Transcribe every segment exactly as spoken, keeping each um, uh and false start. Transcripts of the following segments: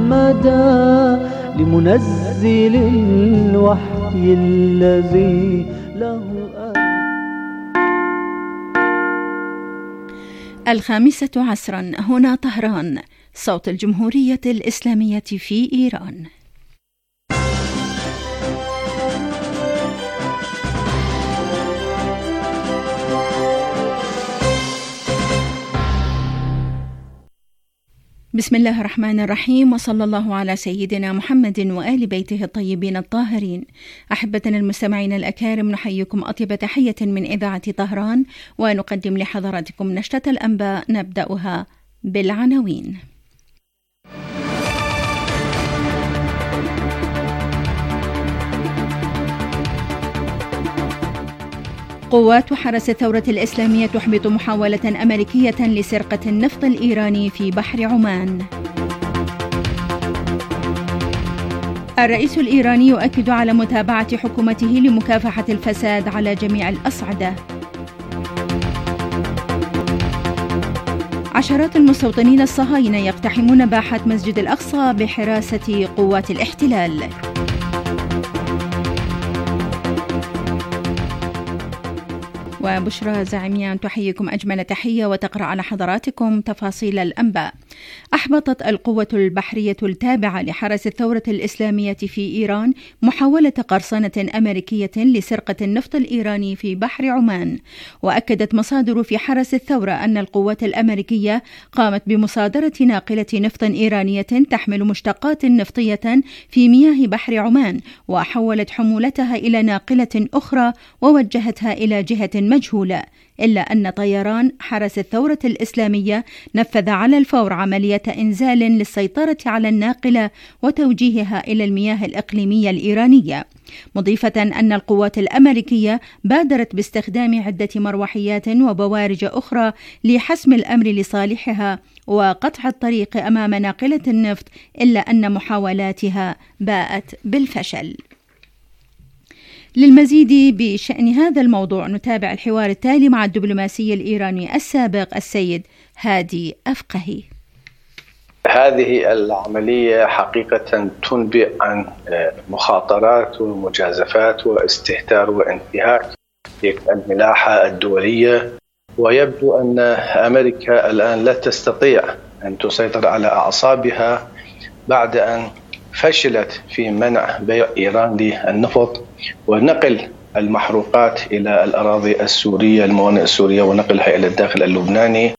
محمدا لمنزل الوحي الذي له الخامسة عصرا، هنا طهران، صوت الجمهورية الإسلامية في إيران. بسم الله الرحمن الرحيم، وصلى الله على سيدنا محمد وآل بيته الطيبين الطاهرين. أحبتنا المستمعين الأكارم، نحييكم أطيب تحية من إذاعة طهران، ونقدم لحضراتكم نشرة الأنباء نبدأها بالعناوين. قوات حرس الثورة الإسلامية تحبط محاولة أمريكية لسرقة النفط الإيراني في بحر عمان. الرئيس الإيراني يؤكد على متابعة حكومته لمكافحة الفساد على جميع الأصعدة. عشرات المستوطنين الصهاينة يقتحمون باحة مسجد الأقصى بحراسة قوات الاحتلال. وبشرى زعيميان تحييكم أجمل تحية وتقرأ على حضراتكم تفاصيل الأنباء. أحبطت القوة البحرية التابعة لحرس الثورة الإسلامية في إيران محاولة قرصنة أمريكية لسرقة النفط الإيراني في بحر عمان. وأكدت مصادر في حرس الثورة أن القوات الأمريكية قامت بمصادرة ناقلة نفط إيرانية تحمل مشتقات نفطية في مياه بحر عمان، وحولت حمولتها إلى ناقلة أخرى ووجهتها إلى جهة مجهولة، إلا أن طيران حرس الثورة الإسلامية نفذ على الفور عملية إنزال للسيطرة على الناقلة وتوجيهها إلى المياه الإقليمية الإيرانية، مضيفة أن القوات الأمريكية بادرت باستخدام عدة مروحيات وبوارج أخرى لحسم الأمر لصالحها وقطع الطريق أمام ناقلة النفط، إلا أن محاولاتها باءت بالفشل. للمزيد بشأن هذا الموضوع نتابع الحوار التالي مع الدبلوماسي الإيراني السابق السيد هادي أفقهي. هذه العملية حقيقة تنبئ عن مخاطرات ومجازفات واستهتار وانتهاك للملاحة الدولية، ويبدو أن أمريكا الآن لا تستطيع أن تسيطر على أعصابها بعد أن فشلت في منع بيع إيران للنفط ونقل المحروقات إلى الأراضي السورية، الموانئ السورية، ونقلها إلى الداخل اللبناني.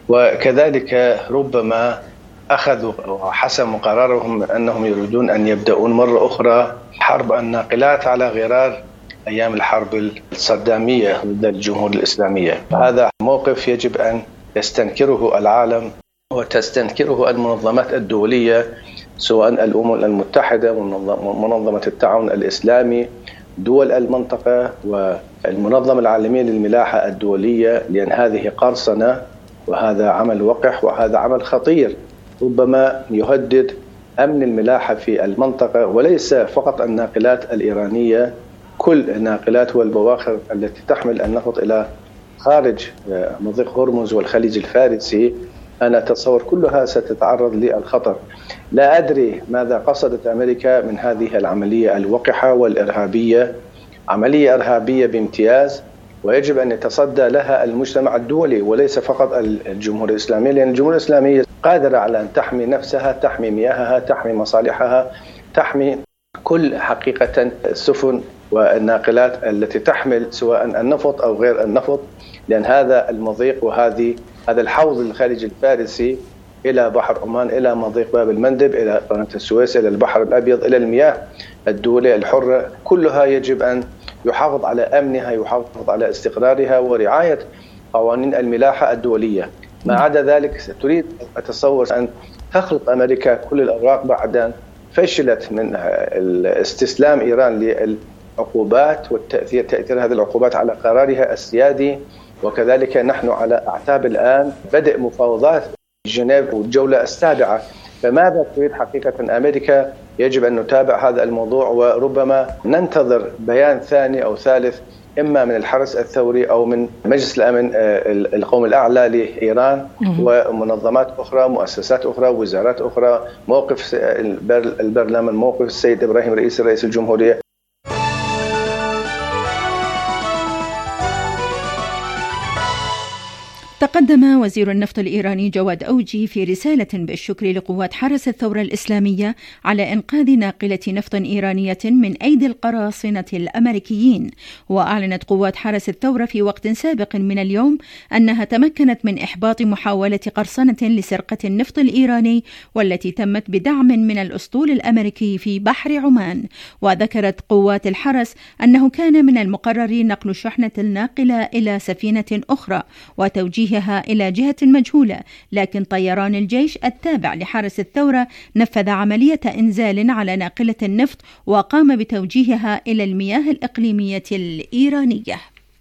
وكذلك ربما أخذوا وحسموا قرارهم أنهم يريدون أن يبدأون مرة أخرى حرب الناقلات على غرار أيام الحرب الصدامية ضد الجمهورية الإسلامية. هذا موقف يجب أن يستنكره العالم وتستنكره المنظمات الدولية، سواء الأمم المتحدة ومنظمة التعاون الإسلامي، دول المنطقة، والمنظمة العالمية للملاحة الدولية، لأن هذه قرصنة وهذا عمل وقح وهذا عمل خطير ربما يهدد أمن الملاحة في المنطقة، وليس فقط الناقلات الإيرانية، كل الناقلات والبواخر التي تحمل النفط إلى خارج مضيق هرمز والخليج الفارسي. أنا أتصور كلها ستتعرض للخطر. لا أدري ماذا قصدت أمريكا من هذه العملية الوقحة والإرهابية، عملية إرهابية بامتياز، ويجب أن يتصدى لها المجتمع الدولي وليس فقط الجمهورية الإسلامية، لأن الجمهورية الإسلامية قادرة على أن تحمي نفسها، تحمي مياهها، تحمي مصالحها، تحمي كل حقيقة السفن والناقلات التي تحمل سواء النفط أو غير النفط، لأن هذا المضيق وهذه هذا الحوض الخليج الفارسي إلى بحر عمان، إلى مضيق باب المندب، إلى قناة السويس، إلى البحر الأبيض، إلى المياه الدولية الحرة، كلها يجب أن يحافظ على أمنها، يحافظ على استقرارها ورعاية قوانين الملاحة الدولية. ما عدا ذلك تريد أتصور أن تخلق أمريكا كل الأوراق بعد أن فشلت من استسلام إيران للعقوبات والتأثير تأثير هذه العقوبات على قرارها السيادي. وكذلك نحن على أعتاب الآن بدء مفاوضات جنيف والجولة السابعة. فماذا تريد حقيقة أمريكا؟ يجب أن نتابع هذا الموضوع، وربما ننتظر بيان ثاني أو ثالث إما من الحرس الثوري أو من مجلس الأمن القومي الأعلى لإيران ومنظمات أخرى، مؤسسات أخرى، وزارات أخرى، موقف البرلمان، موقف السيد إبراهيم رئيس رئيس الجمهورية. تقدم وزير النفط الإيراني جواد أوجي في رسالة بالشكر لقوات حرس الثورة الإسلامية على إنقاذ ناقلة نفط إيرانية من أيدي القراصنة الأمريكيين. وأعلنت قوات حرس الثورة في وقت سابق من اليوم أنها تمكنت من إحباط محاولة قرصنة لسرقة النفط الإيراني والتي تمت بدعم من الأسطول الأمريكي في بحر عمان. وذكرت قوات الحرس أنه كان من المقرر نقل الشحنة الناقلة إلى سفينة أخرى وتوجيه إلى جهة مجهولة، لكن طيران الجيش التابع لحرس الثورة نفذ عملية إنزال على ناقلة النفط وقام بتوجيهها إلى المياه الإقليمية الإيرانية.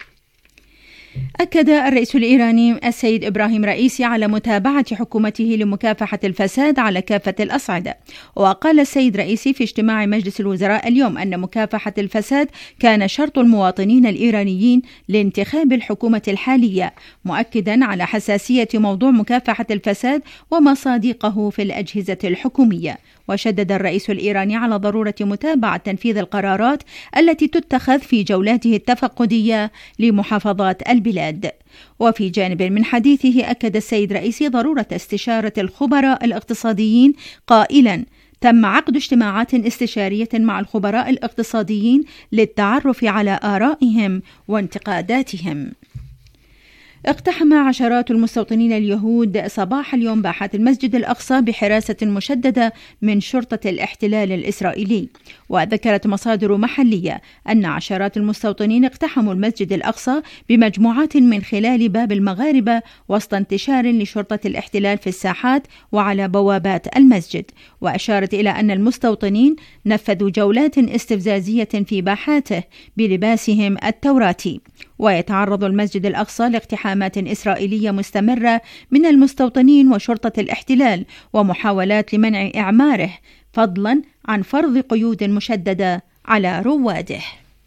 أكد الرئيس الإيراني السيد إبراهيم رئيسي على متابعة حكومته لمكافحة الفساد على كافة الأصعدة. وقال السيد رئيسي في اجتماع مجلس الوزراء اليوم أن مكافحة الفساد كان شرط المواطنين الإيرانيين لانتخاب الحكومة الحالية، مؤكدا على حساسية موضوع مكافحة الفساد ومصادقه في الأجهزة الحكومية. وشدد الرئيس الإيراني على ضرورة متابعة تنفيذ القرارات التي تتخذ في جولاته التفقدية لمحافظات البلاد. وفي جانب من حديثه أكد السيد رئيسي ضرورة استشارة الخبراء الاقتصاديين قائلا: تم عقد اجتماعات استشارية مع الخبراء الاقتصاديين للتعرف على آرائهم وانتقاداتهم. اقتحم عشرات المستوطنين اليهود صباح اليوم باحات المسجد الأقصى بحراسة مشددة من شرطة الاحتلال الإسرائيلي. وذكرت مصادر محلية أن عشرات المستوطنين اقتحموا المسجد الأقصى بمجموعات من خلال باب المغاربة وسط انتشار لشرطة الاحتلال في الساحات وعلى بوابات المسجد. وأشارت إلى أن المستوطنين نفذوا جولات استفزازية في باحاته بلباسهم التوراتي. ويتعرض المسجد الأقصى لاقتحامات إسرائيلية مستمرة من المستوطنين وشرطة الاحتلال ومحاولات لمنع إعماره، فضلا عن فرض قيود مشددة على رواده.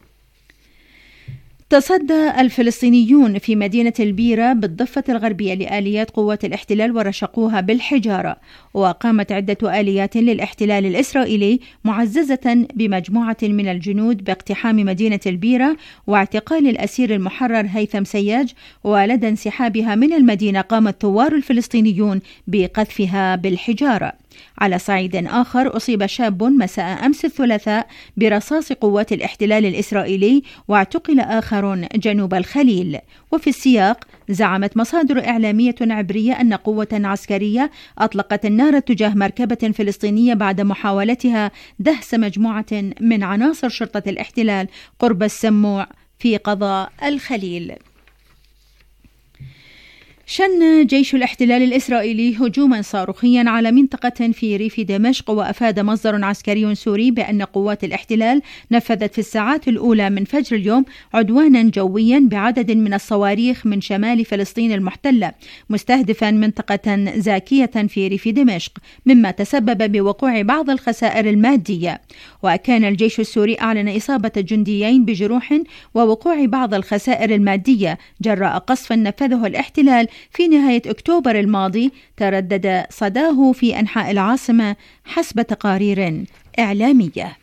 تصدى الفلسطينيون في مدينة البيرة بالضفة الغربية لآليات قوات الاحتلال ورشقوها بالحجارة. وقامت عدة آليات للاحتلال الإسرائيلي معززة بمجموعة من الجنود باقتحام مدينة البيرة واعتقال الأسير المحرر هيثم سياج. ولدى انسحابها من المدينة قام الثوار الفلسطينيون بقذفها بالحجارة. على صعيد آخر أصيب شاب مساء أمس الثلاثاء برصاص قوات الاحتلال الإسرائيلي واعتقل آخر جنوب الخليل. وفي السياق زعمت مصادر إعلامية عبرية أن قوة عسكرية أطلقت النار تجاه مركبة فلسطينية بعد محاولتها دهس مجموعة من عناصر شرطة الاحتلال قرب السموع في قضاء الخليل. شن جيش الاحتلال الإسرائيلي هجوما صاروخيا على منطقة في ريف دمشق. وأفاد مصدر عسكري سوري بأن قوات الاحتلال نفذت في الساعات الأولى من فجر اليوم عدوانا جويا بعدد من الصواريخ من شمال فلسطين المحتلة مستهدفا منطقة زاكية في ريف دمشق، مما تسبب بوقوع بعض الخسائر المادية. وكان الجيش السوري أعلن إصابة جنديين بجروح ووقوع بعض الخسائر المادية جراء قصف نفذه الاحتلال في نهاية أكتوبر الماضي تردد صداه في أنحاء العاصمة حسب تقارير إعلامية.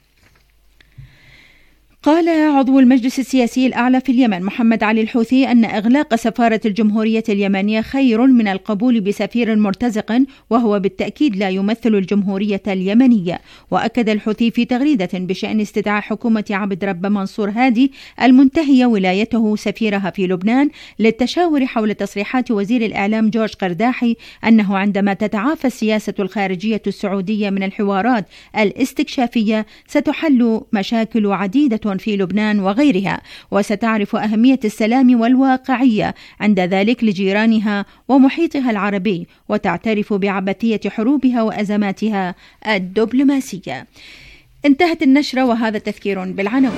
قال عضو المجلس السياسي الأعلى في اليمن محمد علي الحوثي أن إغلاق سفارة الجمهورية اليمنية خير من القبول بسفير مرتزق، وهو بالتأكيد لا يمثل الجمهورية اليمنية. وأكد الحوثي في تغريدة بشأن استدعاء حكومة عبد رب منصور هادي المنتهية ولايته سفيرها في لبنان للتشاور حول تصريحات وزير الإعلام جورج قرداحي أنه عندما تتعافى السياسة الخارجية السعودية من الحوارات الاستكشافية ستحل مشاكل عديدة في لبنان وغيرها، وستعرف أهمية السلام والواقعية عند ذلك لجيرانها ومحيطها العربي، وتعترف بعبثية حروبها وأزماتها الدبلوماسية. انتهت النشرة وهذا تذكير بالعناوين.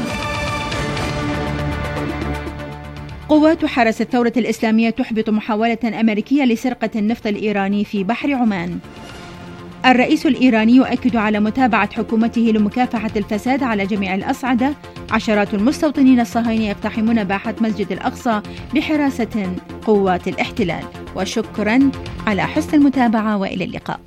قوات حرس الثورة الإسلامية تحبط محاولة أمريكية لسرقة النفط الإيراني في بحر عمان. الرئيس الإيراني يؤكد على متابعة حكومته لمكافحة الفساد على جميع الأصعدة. عشرات المستوطنين الصهاينة يقتحمون باحة مسجد الأقصى بحراسة قوات الاحتلال. وشكرا على حسن المتابعة وإلى اللقاء.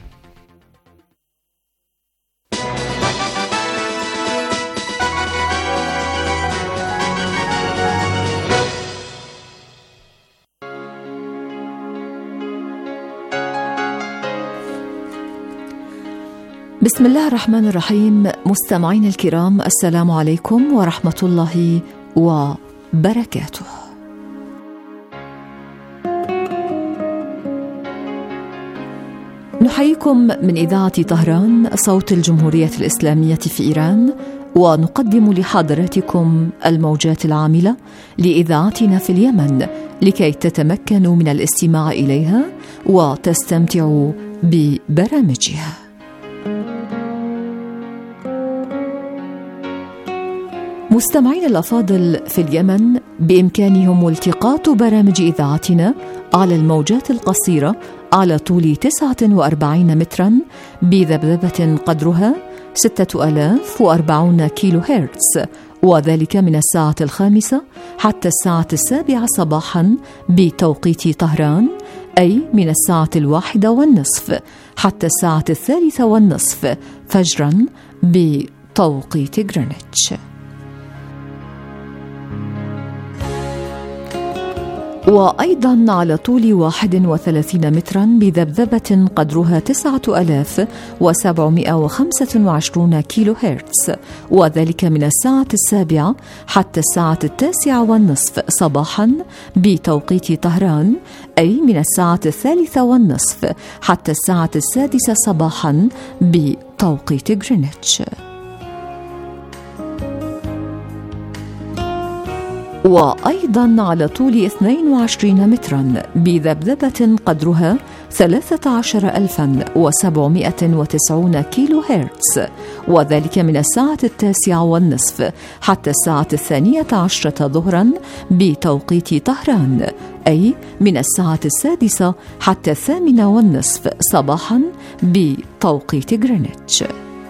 بسم الله الرحمن الرحيم. مستمعين الكرام، السلام عليكم ورحمة الله وبركاته. نحييكم من إذاعة طهران صوت الجمهورية الإسلامية في إيران، ونقدم لحضراتكم الموجات العاملة لإذاعتنا في اليمن لكي تتمكنوا من الاستماع إليها وتستمتعوا ببرامجها. مستمعين الأفاضل، في اليمن بإمكانهم التقاط برامج إذاعتنا على الموجات القصيرة على طول تسعة وأربعين مترا بذبذبة قدرها ستة آلاف وأربعون كيلو هرتز، وذلك من الساعة الخامسة حتى الساعة السابعة صباحا بتوقيت طهران، أي من الساعة الواحدة والنصف حتى الساعة الثالثة والنصف فجرا بتوقيت غرينتش. وأيضا على طول واحد وثلاثين مترا بذبذبة قدرها تسعة آلاف وسبعمائة وخمسة وعشرين كيلو هرتز، وذلك من الساعة السابعة حتى الساعة التاسعة والنصف صباحا بتوقيت طهران، أي من الساعة الثالثة والنصف حتى الساعة السادسة صباحا بتوقيت غرينتش. وأيضا على طول اثنين وعشرين مترا بذبذبة قدرها ثلاثة عشر ألفا وسبعمائة وتسعين كيلو هرتز، وذلك من الساعة التاسعة والنصف حتى الساعة الثانية عشرة ظهرا بتوقيت طهران، أي من الساعة السادسة حتى الثامنة والنصف صباحا بتوقيت غرينتش.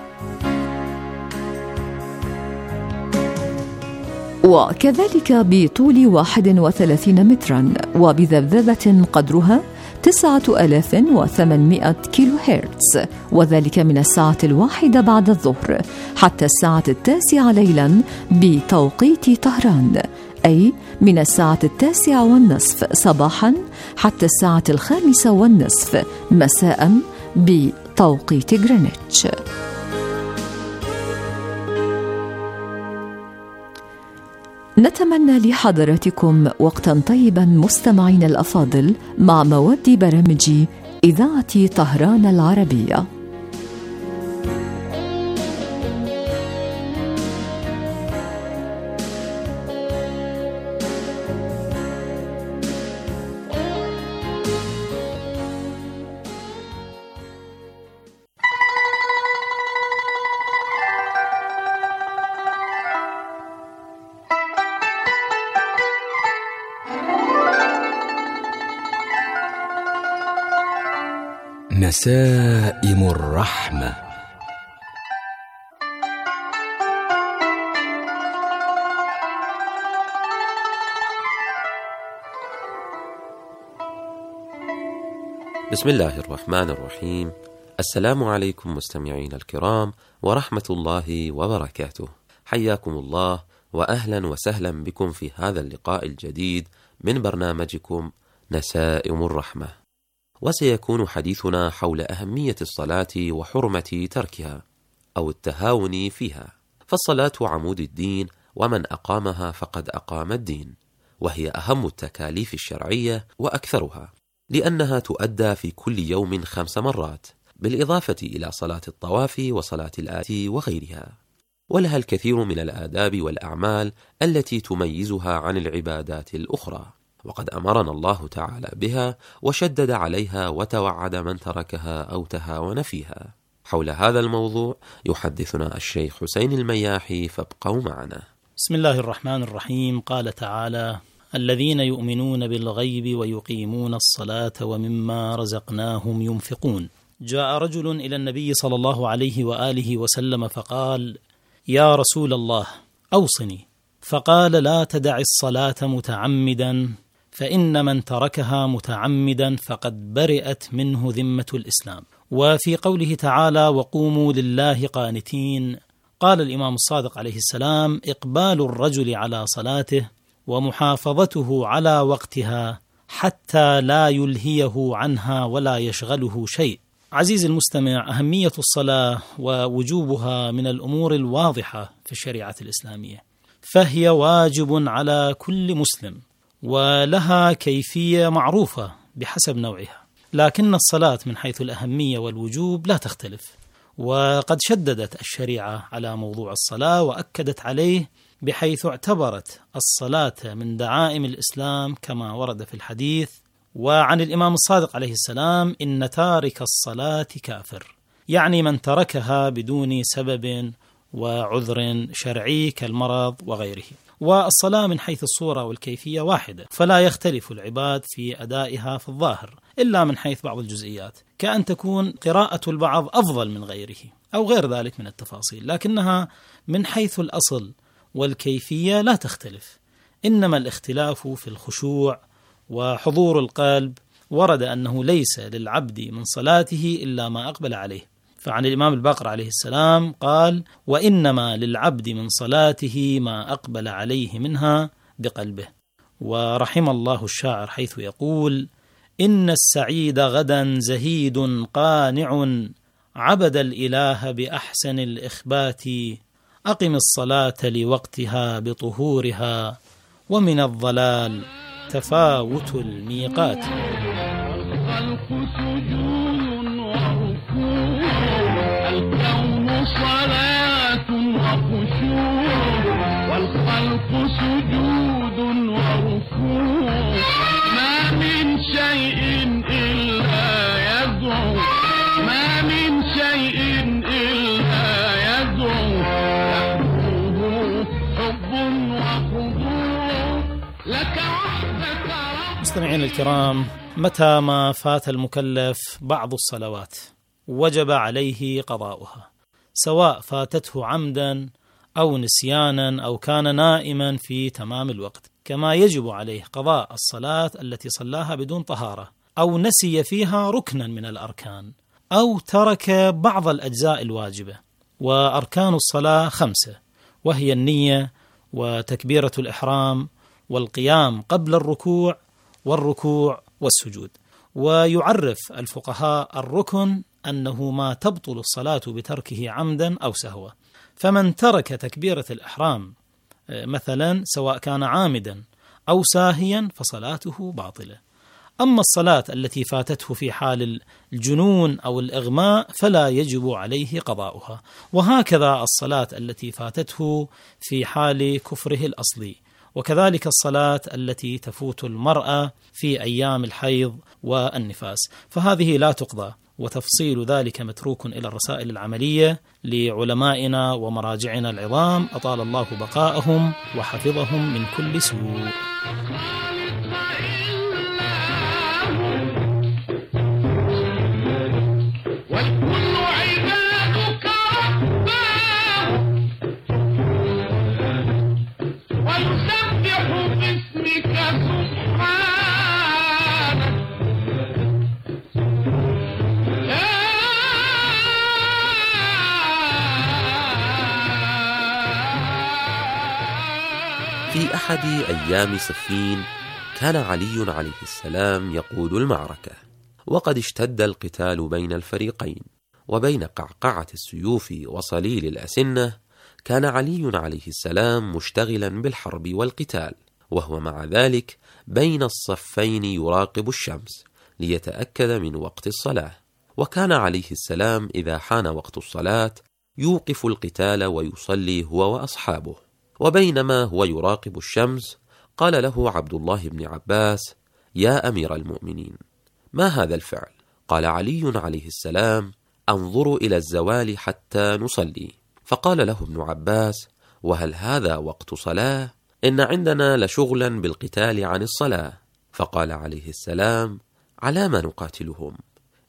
وكذلك بطول واحد وثلاثين مترا وبذبذبة قدرها تسعة آلاف وثمانمائة كيلو هرتز، وذلك من الساعة الواحدة بعد الظهر حتى الساعة التاسعة ليلا بتوقيت طهران، أي من الساعة التاسعة والنصف صباحا حتى الساعة الخامسة والنصف مساء بتوقيت غرينتش. نتمنى لحضراتكم وقتا طيبا مستمعين الأفاضل مع مواد برامج إذاعة طهران العربية. نسائم الرحمة. بسم الله الرحمن الرحيم. السلام عليكم مستمعين الكرام ورحمة الله وبركاته. حياكم الله وأهلا وسهلا بكم في هذا اللقاء الجديد من برنامجكم نسائم الرحمة. وسيكون حديثنا حول أهمية الصلاة وحرمة تركها أو التهاون فيها. فالصلاة عمود الدين، ومن أقامها فقد أقام الدين، وهي أهم التكاليف الشرعية وأكثرها، لأنها تؤدى في كل يوم خمس مرات، بالإضافة إلى صلاة الطواف وصلاة الآتي وغيرها. ولها الكثير من الآداب والأعمال التي تميزها عن العبادات الأخرى، وقد أمرنا الله تعالى بها وشدد عليها وتوعد من تركها أو تهاون فيها. حول هذا الموضوع يحدثنا الشيخ حسين المياحي، فابقوا معنا. بسم الله الرحمن الرحيم. قال تعالى: الذين يؤمنون بالغيب ويقيمون الصلاة ومما رزقناهم ينفقون. جاء رجل إلى النبي صلى الله عليه وآله وسلم فقال: يا رسول الله أوصني. فقال: لا تدع الصلاة متعمدا، فإن من تركها متعمدا فقد برئت منه ذمة الإسلام. وفي قوله تعالى: وقوموا لله قانتين، قال الإمام الصادق عليه السلام: إقبال الرجل على صلاته ومحافظته على وقتها حتى لا يلهيه عنها ولا يشغله شيء. عزيزي المستمع، أهمية الصلاة ووجوبها من الأمور الواضحة في الشريعة الإسلامية، فهي واجب على كل مسلم، ولها كيفية معروفة بحسب نوعها. لكن الصلاة من حيث الأهمية والوجوب لا تختلف، وقد شددت الشريعة على موضوع الصلاة وأكدت عليه، بحيث اعتبرت الصلاة من دعائم الإسلام كما ورد في الحديث. وعن الإمام الصادق عليه السلام: إن تارك الصلاة كافر، يعني من تركها بدون سبب وعذر شرعي كالمرض وغيره. والصلاة من حيث الصورة والكيفية واحدة، فلا يختلف العباد في أدائها في الظاهر إلا من حيث بعض الجزئيات، كأن تكون قراءة البعض أفضل من غيره أو غير ذلك من التفاصيل، لكنها من حيث الأصل والكيفية لا تختلف، إنما الاختلاف في الخشوع وحضور القلب. ورد أنه ليس للعبد من صلاته إلا ما أقبل عليه، فعن الإمام الباقر عليه السلام قال: وإنما للعبد من صلاته ما أقبل عليه منها بقلبه. ورحم الله الشاعر حيث يقول: إن السعيد غدا زهيد قانع، عبد الإله بأحسن الإخبات، أقم الصلاة لوقتها بطهورها، ومن الضلال تفاوت الميقات. الخلق سجود وركوع، الكون صلاة وخشوع، والخلق سجود وركوع، ما من شيء إلا يدعو، ما من شيء إلا يدعو، يحبه حب وخضوع لك وحدك. مستمعين الكرام، متى ما فات المكلف بعض الصلوات وجب عليه قضاؤها، سواء فاتته عمدا أو نسيانا أو كان نائما في تمام الوقت، كما يجب عليه قضاء الصلاة التي صلاها بدون طهارة، أو نسي فيها ركنا من الأركان، أو ترك بعض الأجزاء الواجبة. وأركان الصلاة خمسة، وهي النية وتكبيرة الإحرام والقيام قبل الركوع والركوع والسجود. ويعرف الفقهاء الركن أنه ما تبطل الصلاة بتركه عمدا أو سهوا، فمن ترك تكبيرة الإحرام مثلا سواء كان عامدا أو ساهيا فصلاته باطلة. أما الصلاة التي فاتته في حال الجنون أو الإغماء فلا يجب عليه قضاؤها، وهكذا الصلاة التي فاتته في حال كفره الأصلي، وكذلك الصلاة التي تفوت المرأة في أيام الحيض والنفاس، فهذه لا تقضى. وتفصيل ذلك متروك إلى الرسائل العملية لعلمائنا ومراجعنا العظام، أطال الله بقاءهم وحفظهم من كل سوء. في أحد أيام صفين كان علي عليه السلام يقود المعركة، وقد اشتد القتال بين الفريقين، وبين قعقعة السيوف وصليل الأسنة كان علي عليه السلام مشتغلا بالحرب والقتال، وهو مع ذلك بين الصفين يراقب الشمس ليتأكد من وقت الصلاة. وكان عليه السلام إذا حان وقت الصلاة يوقف القتال ويصلي هو وأصحابه. وبينما هو يراقب الشمس قال له عبد الله بن عباس: يا أمير المؤمنين، ما هذا الفعل؟ قال علي عليه السلام: أنظر إلى الزوال حتى نصلي. فقال له ابن عباس: وهل هذا وقت صلاة؟ إن عندنا لشغلا بالقتال عن الصلاة. فقال عليه السلام: على ما نقاتلهم؟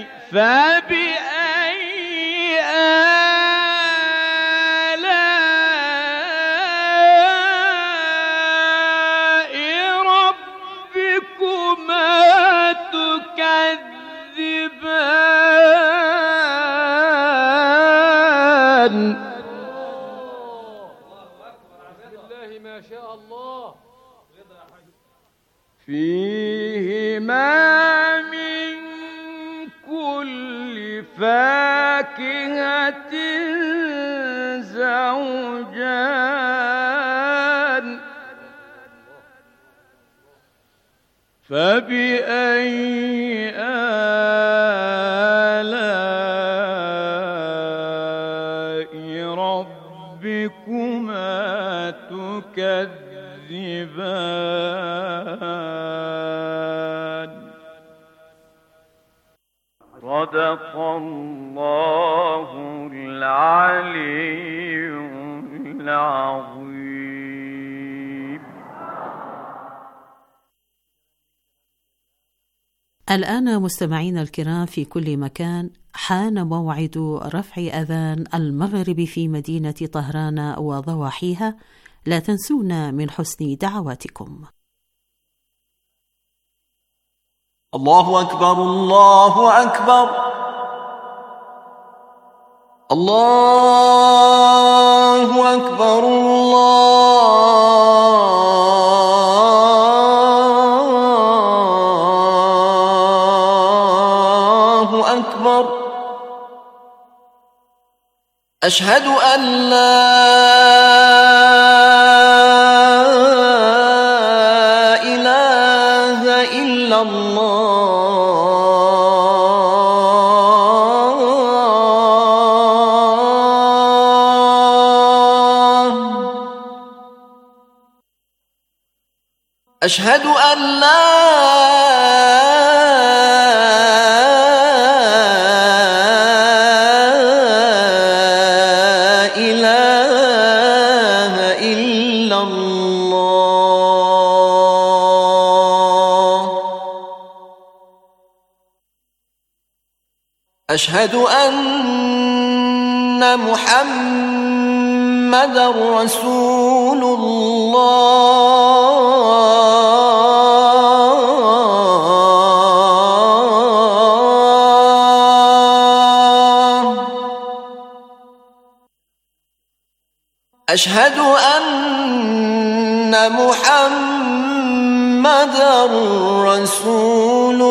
فبأي آلاء ربكما تكذبان ما شاء الله فيهما من كل فاكهة زوجان فبأي آلاء ربكما تكذبان صدق الله العلي العظيم. الآن مستمعينا الكرام في كل مكان حان موعد رفع أذان المغرب في مدينة طهران وضواحيها. لا تنسونا من حسن دعواتكم. الله أكبر الله أكبر الله أكبر الله أكبر أشهد أن لا أشهد أن لا إله إلا الله أشهد أن محمدًا رسول الله أشهد أن محمدًا رسول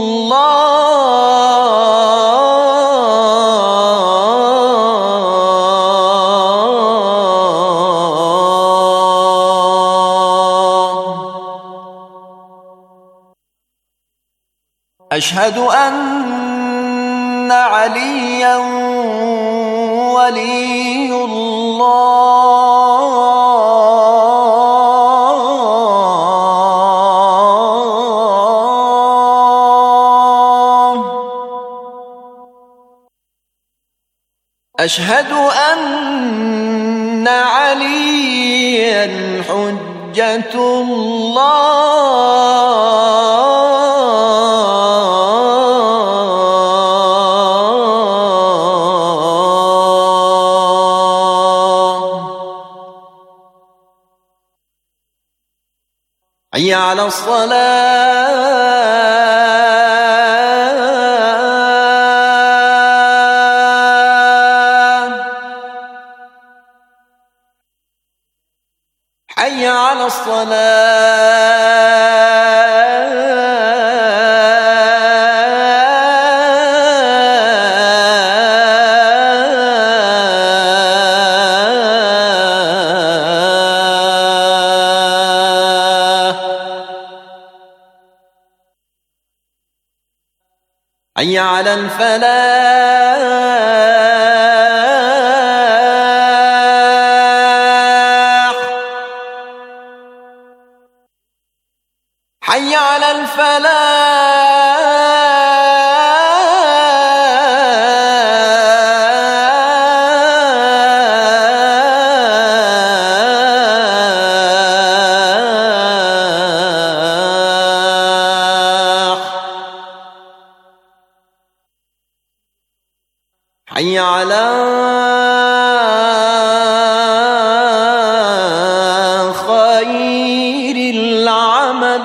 الله أشهد أن عليًا ولي الله أشهد أن عليًا حجة الله حي على الصلاة حي على الصلاة حي على الفلاح حي على الفلاح حي على خير العمل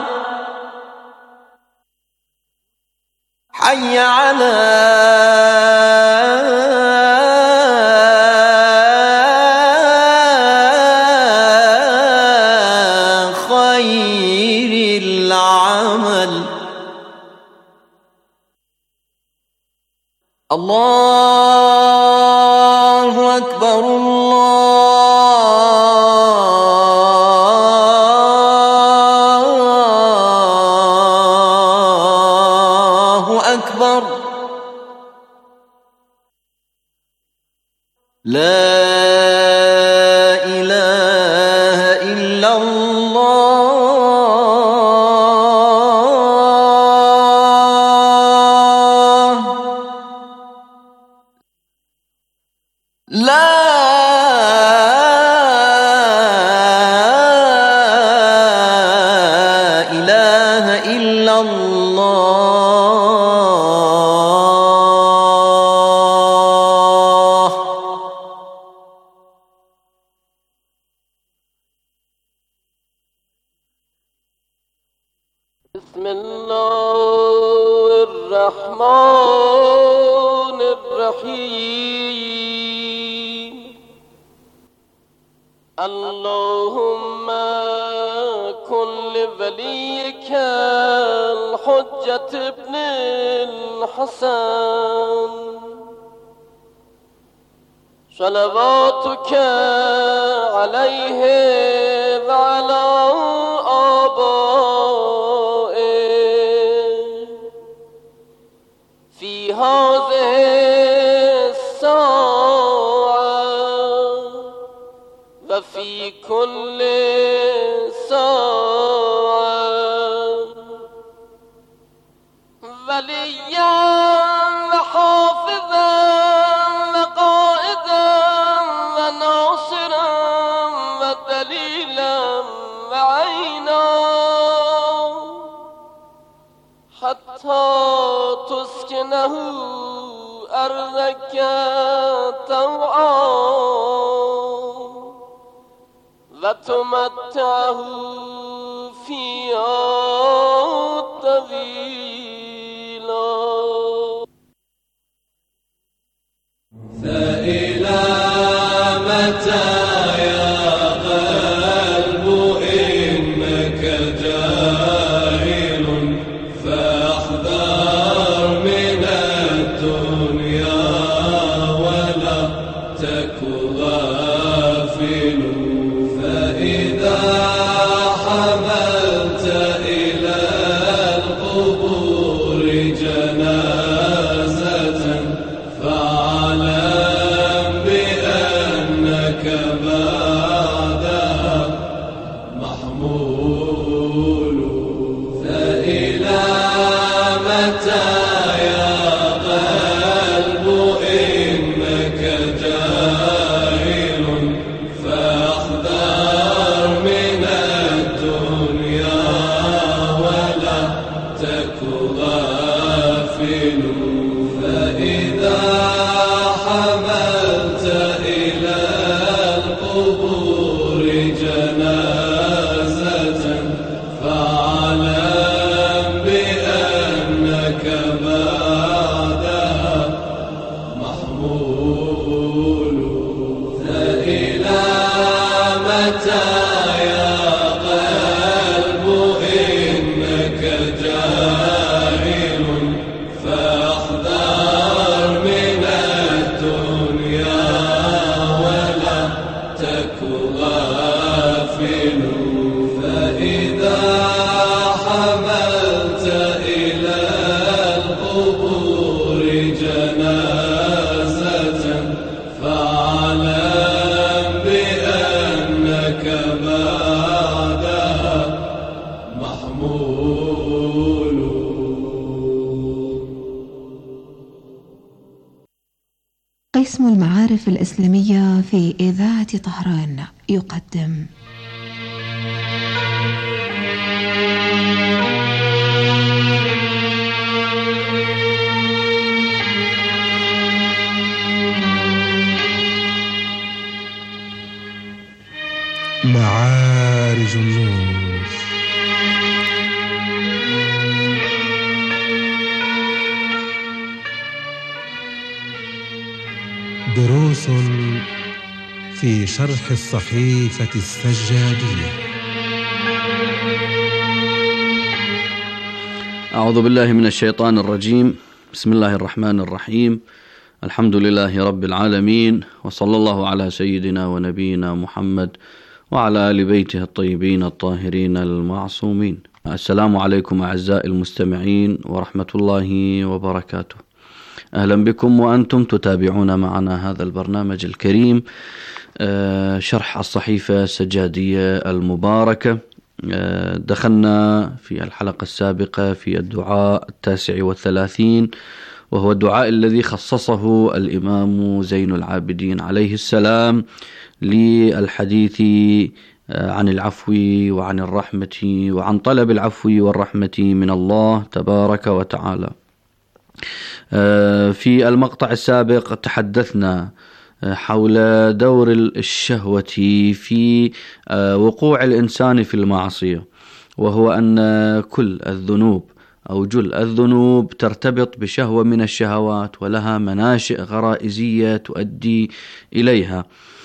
حي على خير العمل الله أكبر الله أكبر لا إله إلا الله لا إله إلا الله بسم الله الرحمن الرحيم اللهم كن لوليك الحجة ابن الحسن صلواتك عليه وعلى آبائه في هذه الساعة وفي كل ساعة وليا وحافظا وقائدا وناصرا ودليلا وعينا حتى تسكنه أرضك طوعا وتمتعه فيها طويلا فإلى متى يا قلب إنك جاهل فاحذر من الدنيا ولا تك غافل فإذا حملت إلى القبور جنازة فاعلم بأنك بعدها محمول فإلى متى يا قلب إنك جاهل فاحذر من الدنيا ولا تك غافل فإذا حملت إلى القبور جنازة فاعلم بأنك بعدها محمول فإلى متى يا قلب إنك جاهل فاحذر من الدنيا ولا تك غافل فإذا حملت إلى القبور جنازة فاعلم بأنك بعدها محمول قسم المعارف الإسلامية في إذاعة طهران يقدم دروس في شرح الصحيفة السجادية. أعوذ بالله من الشيطان الرجيم. بسم الله الرحمن الرحيم. الحمد لله رب العالمين، وصلى الله على سيدنا ونبينا محمد وعلى آل بيته الطيبين الطاهرين المعصومين. السلام عليكم أعزائي المستمعين ورحمة الله وبركاته. أهلا بكم وأنتم تتابعون معنا هذا البرنامج الكريم، شرح الصحيفة السجادية المباركة. دخلنا في الحلقة السابقة في الدعاء التاسع والثلاثين، وهو الدعاء الذي خصصه الإمام زين العابدين عليه السلام للحديث عن العفو وعن الرحمة وعن طلب العفو والرحمة من الله تبارك وتعالى. في المقطع السابق تحدثنا حول دور الشهوة في وقوع الإنسان في المعصية، وهو أن كل الذنوب أو جل الذنوب ترتبط بشهوة من الشهوات، ولها مناشئ غرائزية تؤدي إليها.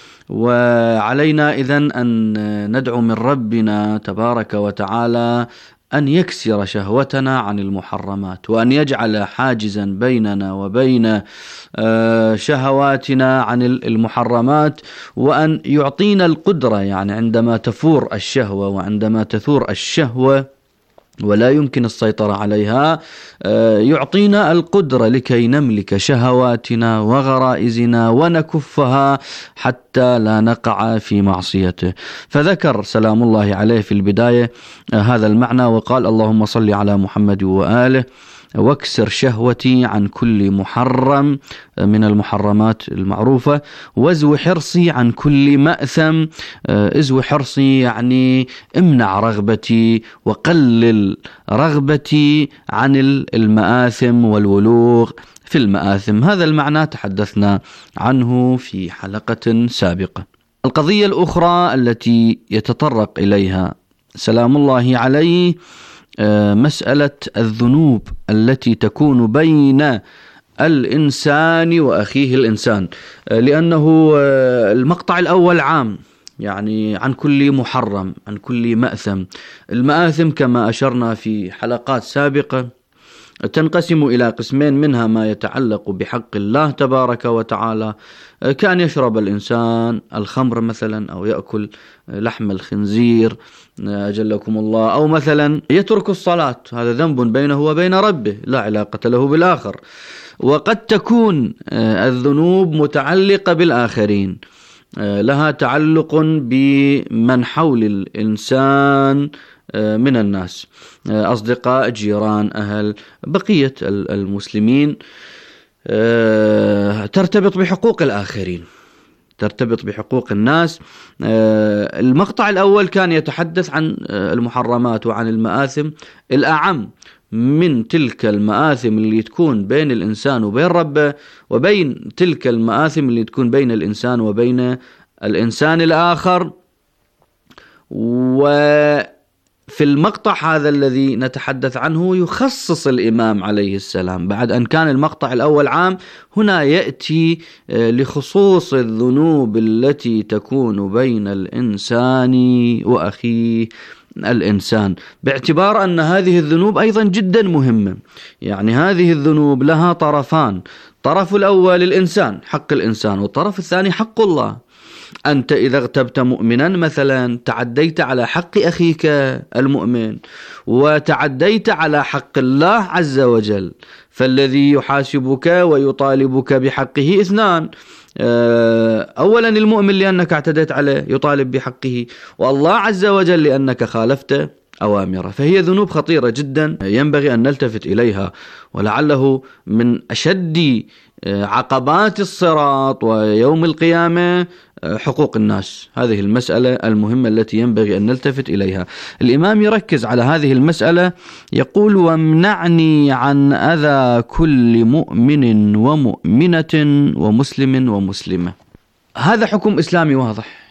وعلينا إذن أن ندعو من ربنا تبارك وتعالى أن يكسر شهوتنا عن المحرمات، وأن يجعل حاجزا بيننا وبين شهواتنا عن المحرمات، وأن يعطينا القدرة، يعني عندما تفور الشهوة وعندما تثور الشهوة ولا يمكن السيطرة عليها، يعطينا القدرة لكي نملك شهواتنا وغرائزنا ونكفها حتى لا نقع في معصيته. فذكر سلام الله عليه في البداية هذا المعنى وقال: اللهم صل على محمد وآله واكسر شهوتي عن كل محرم من المحرمات المعروفة، وازو حرصي عن كل مأثم. ازو حرصي يعني امنع رغبتي وقلل رغبتي عن المآثم والولوغ في المآثم. هذا المعنى تحدثنا عنه في حلقة سابقة. القضية الأخرى التي يتطرق إليها سلام الله عليه مسألة الذنوب التي تكون بين الإنسان وأخيه الإنسان، لأنه المقطع الأول عام، يعني عن كل محرم، عن كل مأثم. المآثم كما أشرنا في حلقات سابقة تنقسم إلى قسمين، منها ما يتعلق بحق الله تبارك وتعالى، كان يشرب الإنسان الخمر مثلا، أو يأكل لحم الخنزير أجلكم الله، أو مثلا يترك الصلاة، هذا ذنب بينه وبين ربه لا علاقة له بالآخر. وقد تكون الذنوب متعلقة بالآخرين، لها تعلق بمن حول الإنسان من الناس، أصدقاء، جيران، أهل، بقية المسلمين، ترتبط بحقوق الآخرين، ترتبط بحقوق الناس. المقطع الأول كان يتحدث عن المحرمات وعن المآثم الأعم من تلك المآثم اللي تكون بين الإنسان وبين ربه، وبين تلك المآثم اللي تكون بين الإنسان وبين الإنسان الآخر. وفي المقطع هذا الذي نتحدث عنه يخصص الإمام عليه السلام، بعد أن كان المقطع الأول عام، هنا يأتي لخصوص الذنوب التي تكون بين الإنسان وأخيه الإنسان، باعتبار أن هذه الذنوب أيضا جدا مهمة. يعني هذه الذنوب لها طرفان، طرف الأول الإنسان، حق الإنسان، والطرف الثاني حق الله. أنت إذا اغتبت مؤمنا مثلا تعديت على حق أخيك المؤمن، وتعديت على حق الله عز وجل، فالذي يحاسبك ويطالبك بحقه اثنان: أولا المؤمن لأنك اعتديت عليه يطالب بحقه، والله عز وجل لأنك خالفت أوامره. فهي ذنوب خطيرة جدا ينبغي أن نلتفت إليها، ولعله من أشد عقبات الصراط ويوم القيامة حقوق الناس. هذه المسألة المهمة التي ينبغي أن نلتفت إليها. الإمام يركز على هذه المسألة، يقول: وامنعني عن أذى كل مؤمن ومؤمنة ومسلم ومسلمة. هذا حكم إسلامي واضح،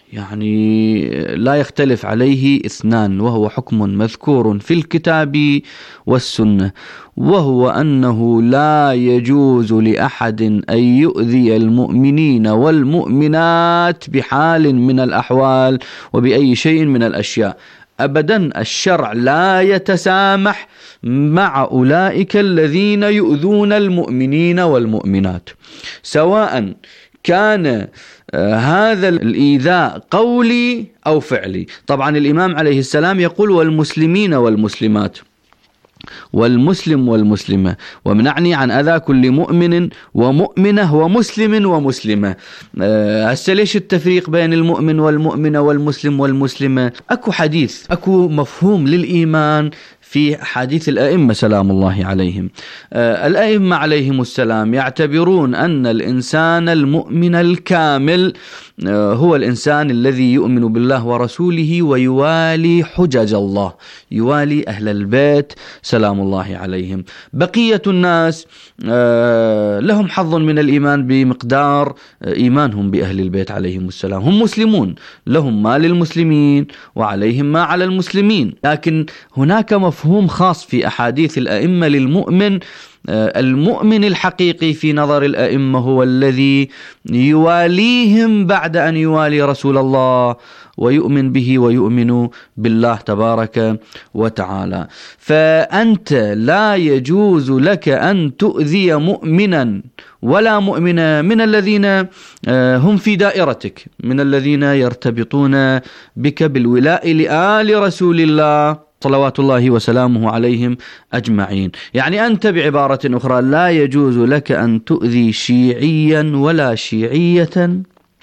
يعني لا يختلف عليه اثنان، وهو حكم مذكور في الكتاب والسنة، وهو أنه لا يجوز لأحد أن يؤذي المؤمنين والمؤمنات بحال من الأحوال وبأي شيء من الأشياء أبدا. الشرع لا يتسامح مع أولئك الذين يؤذون المؤمنين والمؤمنات، سواء كان هذا الإيذاء قولي أو فعلي. طبعا الإمام عليه السلام يقول والمسلمين والمسلمات، والمسلم والمسلمة، ومنعني عن أذى كل مؤمن ومؤمنة ومسلم ومسلمة. هسه ليش التفريق بين المؤمن والمؤمنة والمسلم والمسلمة؟ أكو حديث، أكو مفهوم للإيمان في حديث الأئمة سلام الله عليهم. الأئمة عليهم السلام يعتبرون أن الإنسان المؤمن الكامل هو الإنسان الذي يؤمن بالله ورسوله ويوالي حجج الله، يوالي أهل البيت سلام الله عليهم. بقية الناس لهم حظ من الإيمان بمقدار إيمانهم بأهل البيت عليهم السلام، هم مسلمون، لهم ما للمسلمين وعليهم ما على المسلمين. لكن هناك مفهوم خاص في أحاديث الأئمة للمؤمن. المؤمن الحقيقي في نظر الأئمة هو الذي يواليهم بعد أن يوالي رسول الله ويؤمن به ويؤمن بالله تبارك وتعالى. فأنت لا يجوز لك أن تؤذي مؤمنا ولا مؤمنا من الذين هم في دائرتك، من الذين يرتبطون بك بالولاء لآل رسول الله صلوات الله وسلامه عليهم أجمعين. يعني أنت بعبارة أخرى لا يجوز لك أن تؤذي شيعيا ولا شيعية،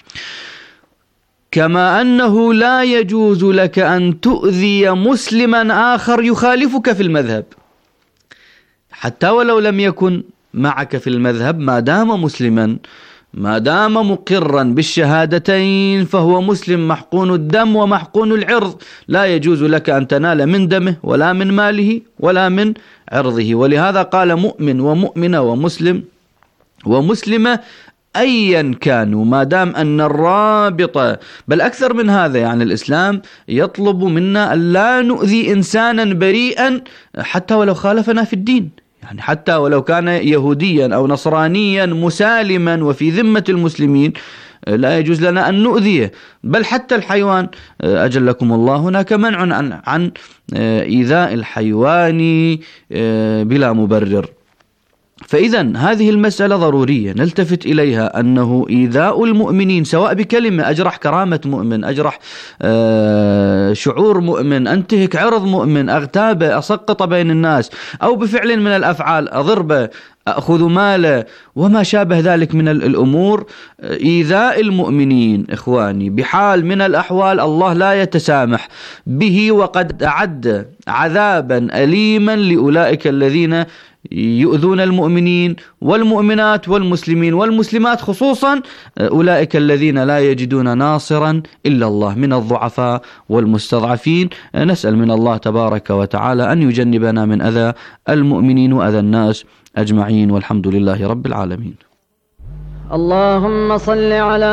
كما أنه لا يجوز لك أن تؤذي مسلما آخر يخالفك في المذهب، حتى ولو لم يكن معك في المذهب، ما دام مسلما، ما دام مقرا بالشهادتين فهو مسلم محقون الدم ومحقون العرض، لا يجوز لك أن تنال من دمه ولا من ماله ولا من عرضه. ولهذا قال مؤمن ومؤمنة ومسلم ومسلمة أيا كانوا، ما دام أن الرابطة، بل أكثر من هذا، يعني الإسلام يطلب منا أن لا نؤذي إنسانا بريئا حتى ولو خالفنا في الدين، يعني حتى ولو كان يهوديا أو نصرانيا مسالما وفي ذمة المسلمين لا يجوز لنا أن نؤذيه. بل حتى الحيوان أجلكم الله، هناك منع عن, عن إيذاء الحيوان بلا مبرر. فإذا هذه المسألة ضرورية نلتفت إليها، أنه إيذاء المؤمنين سواء بكلمة أجرح كرامة مؤمن، أجرح شعور مؤمن، أنتهك عرض مؤمن، أغتابه، أسقط بين الناس، أو بفعل من الأفعال أضربه، أخذ ماله، وما شابه ذلك من الأمور. إيذاء المؤمنين إخواني بحال من الأحوال الله لا يتسامح به، وقد أعد عذابا أليما لأولئك الذين يؤذون المؤمنين والمؤمنات والمسلمين والمسلمات، خصوصا أولئك الذين لا يجدون ناصرا إلا الله من الضعفاء والمستضعفين. نسأل من الله تبارك وتعالى أن يجنبنا من أذى المؤمنين وأذى الناس أجمعين، والحمد لله رب العالمين. اللهم صل على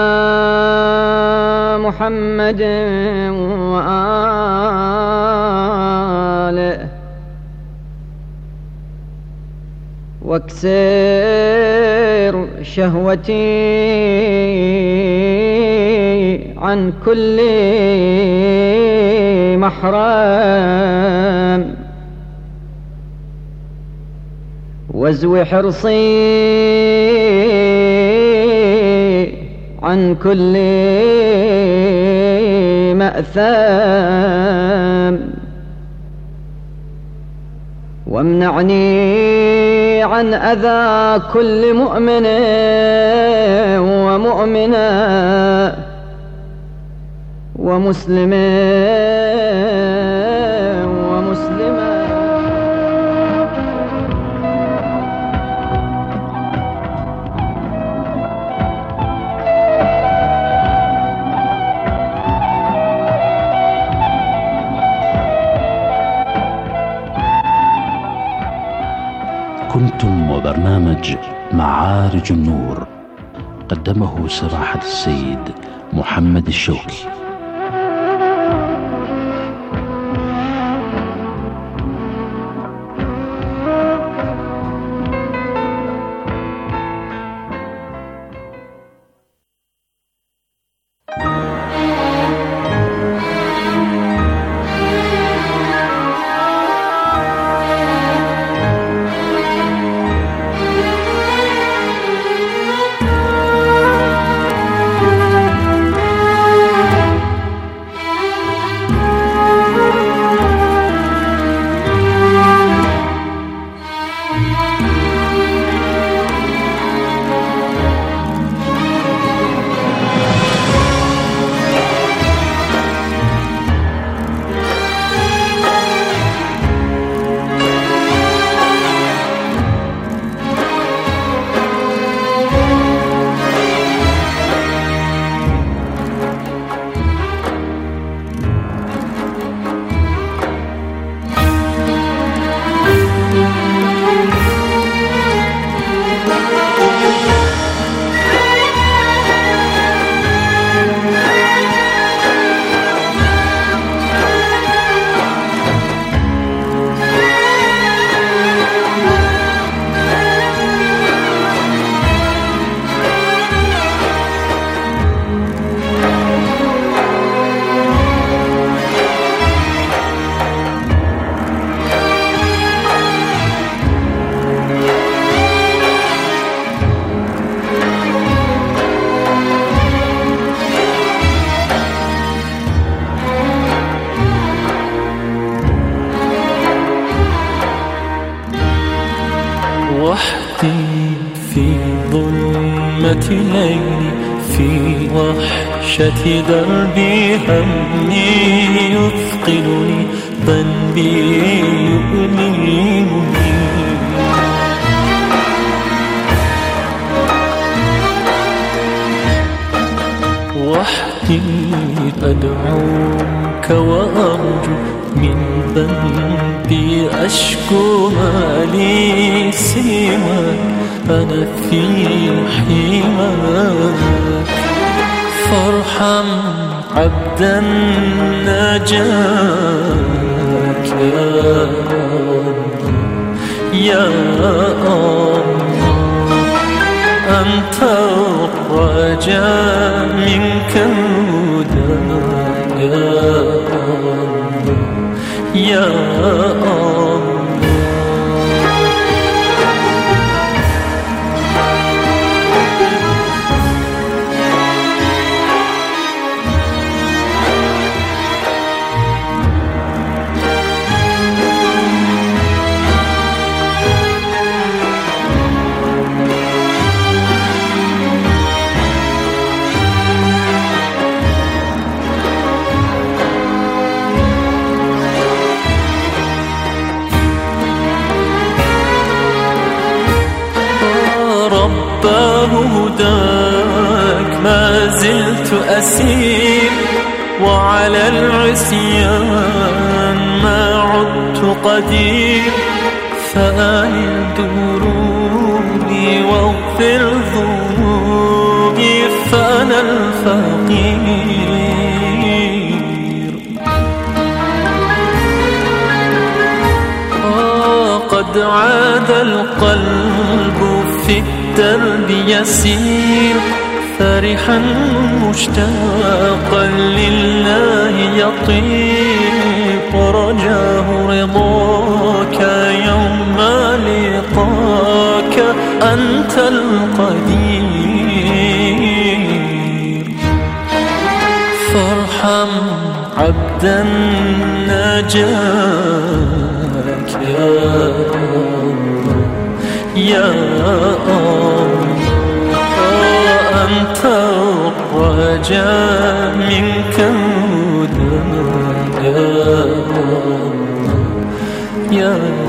محمد وآله واكسر شهوتي عن كل محرم، وازو حرصي عن كل مأثم، وامنعني عن أذى كل مؤمن ومؤمنة ومسلم ومسلمة. كنتم وبرنامج معارج النور، قدمه سماحة السيد محمد الشوكي. ظلمة ليلي في وحشة دربي همي يثقلني ذنبي يؤلمني وحدي أدعوك وأرجو من ذنبي أشكو ما لي سواك أنا في حماك فارحم عبدا ناجاك يا الله أنت الرجاء منك هداك يا الله هداك ما زلت أسير وعلى العصيان ما عدت قدير فآل دروبي واغفر ذنوبي فأنا الفقير آه قد عاد القلب في الدرب يسير فرحا مشتاقا لله يطيق رجاه رضاك يوم لقاك أنت القدير فارحم عبدا ناجاك يا يا الله أنت الرجاء منك هداك يا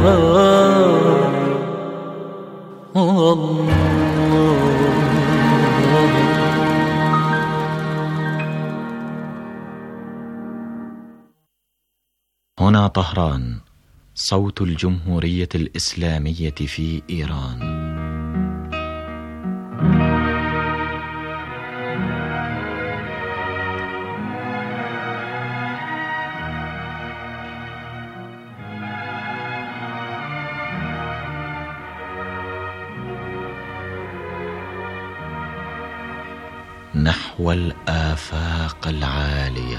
الله هنا طهران صوت الجمهورية الإسلامية في إيران. نحو الآفاق العالية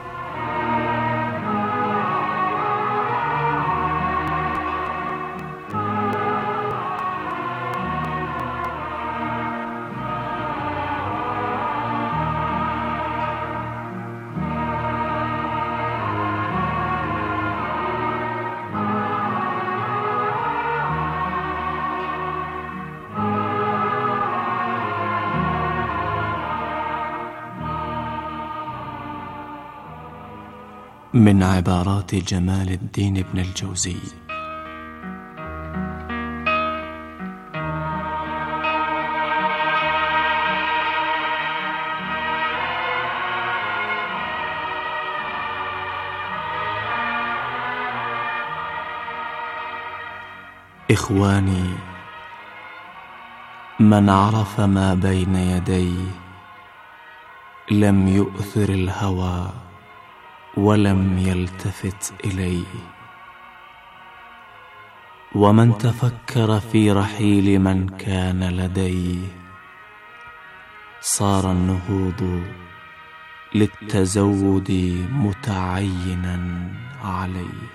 من عبارات جمال الدين ابن الجوزي. إخواني، من عرف ما بين يديه لم يؤثر الهوى ولم يلتفت إليه، ومن تفكر في رحيل من كان لديه صار النهوض للتزود متعينا عليه.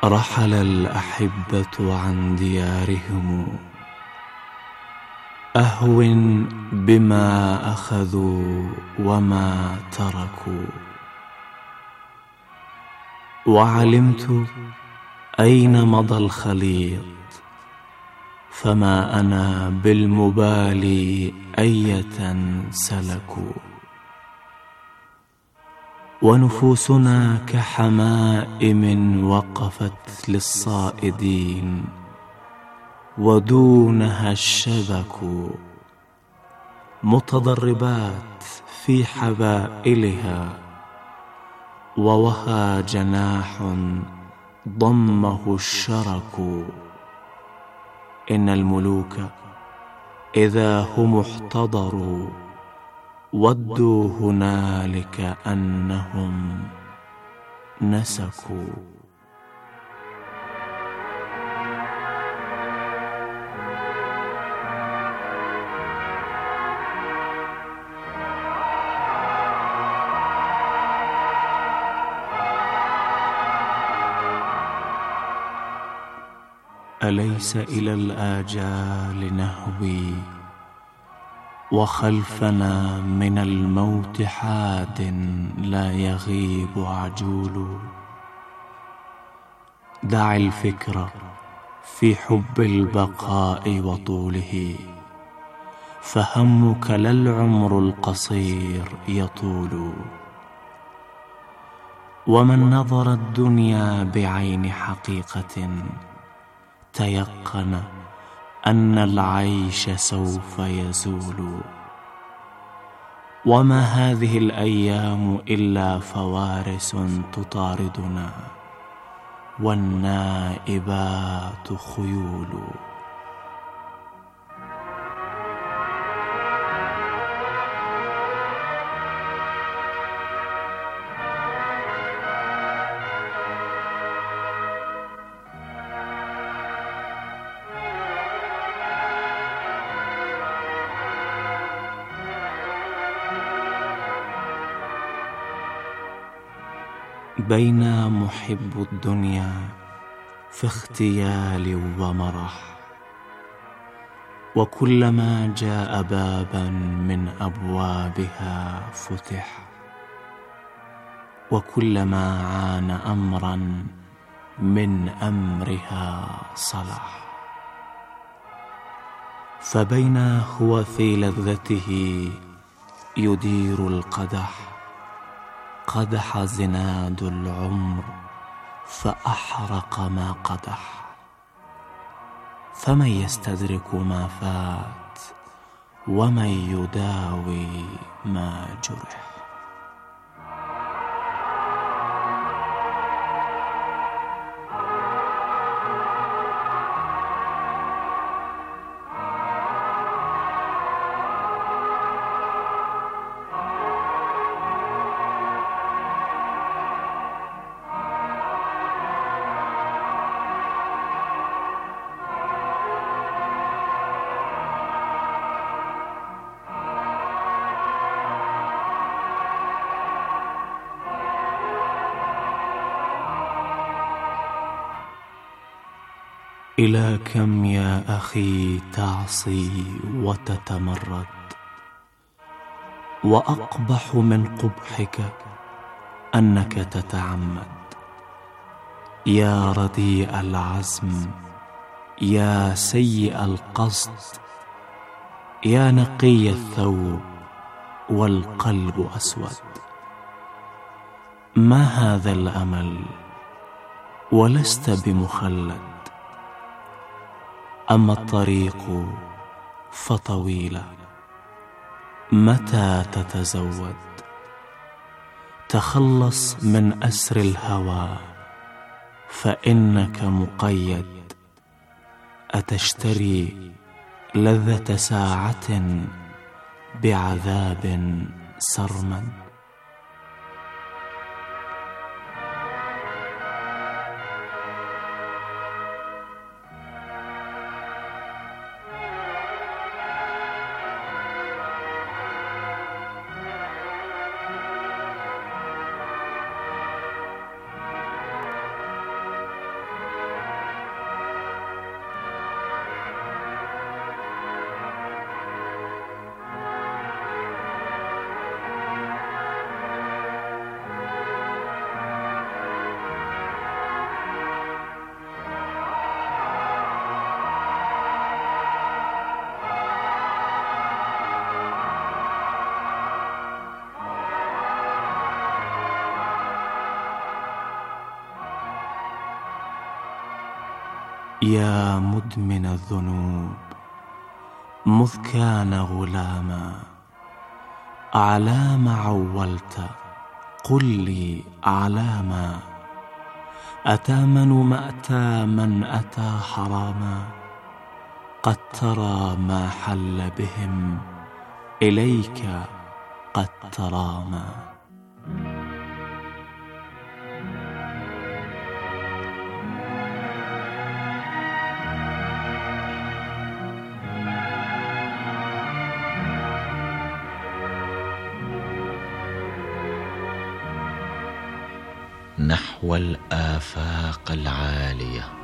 رحل الأحبة عن ديارهم، أهون بما أخذوا وما تركوا. وعلمت أين مضى الخليط، فما أنا بالمبالي أية سلكوا. ونفوسنا كحمائم وقفت للصائدين، ودونها الشبك، متضربات في حبائلها، ووهى جناح ضمه الشرك. إن الملوك إذا هم احتضروا، ودوا هنالك أنهم نسكوا. أليس إلى الآجال نهوي، وخلفنا من الموت حاد لا يغيب عجول. دع الفكر في حب البقاء وطوله، فهمك لا العمر القصير يطول. ومن نظر الدنيا بعين حقيقة، تيقن أن العيش سوف يزول. وما هذه الأيام إلا فوارس تطاردنا، والنائبات خيول. بين محب الدنيا في اغتيال ومرح، وكلما جاء بابا من أبوابها فتح، وكلما عان أمرا من أمرها صلح. فبين هو في لذته يدير القدح، قدح زناد العمر فأحرق ما قدح. فمن يستدرك ما فات، ومن يداوي ما جرح. إلى كم يا أخي تعصي وتتمرد، وأقبح من قبحك أنك تتعمد. يا رديء العزم، يا سيء القصد، يا نقي الثوب والقلب أسود. ما هذا الأمل ولست بمخلد، أما الطريق فطويلة، متى تتزود؟ تخلص من أسر الهوى فإنك مقيد. أتشتري لذة ساعة بعذاب سرمد؟ يا مدمن الذنوب مذ كان غلاما على ما عولت قل لي علاما أتامن ما أتى من أتى حراما قد ترى ما حل بهم إليك قد تراما نحو الآفاق العالية